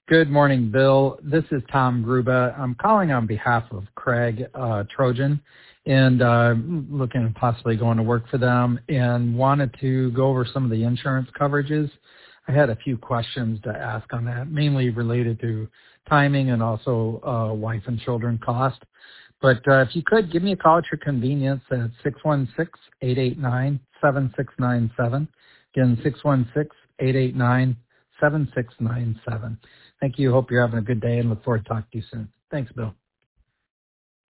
Good morning, Bill. This is Tom Gruba. I'm calling on behalf of Craig Trojan and looking at possibly going to work for them and wanted to go over some of the insurance coverages. I had a few questions to ask on that, mainly related to timing and also wife and children cost. But if you could, give me a call at your convenience at 616-889-7697. Again, 616-889-7697. Thank you. Hope you're having a good day and look forward to talking to you soon. Thanks, Bill.